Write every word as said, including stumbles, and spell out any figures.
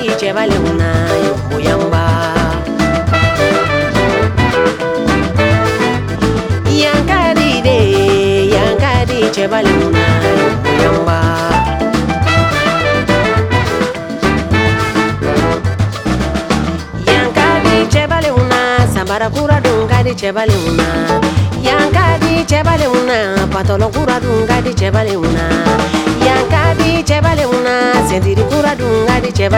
di cɛbalenw na boyanba. Yan ka di de yan ka di cɛbalenw na boyanba. Yan ka di cɛbalenw na samara kura dun ka di cɛbalenw na. Yan ka di cɛbalenw na patɔlɔ kura dun ka di cɛbalenw na. Yan ka di cɛbalenw na sentiri kura dun ka di cɛbalenw na.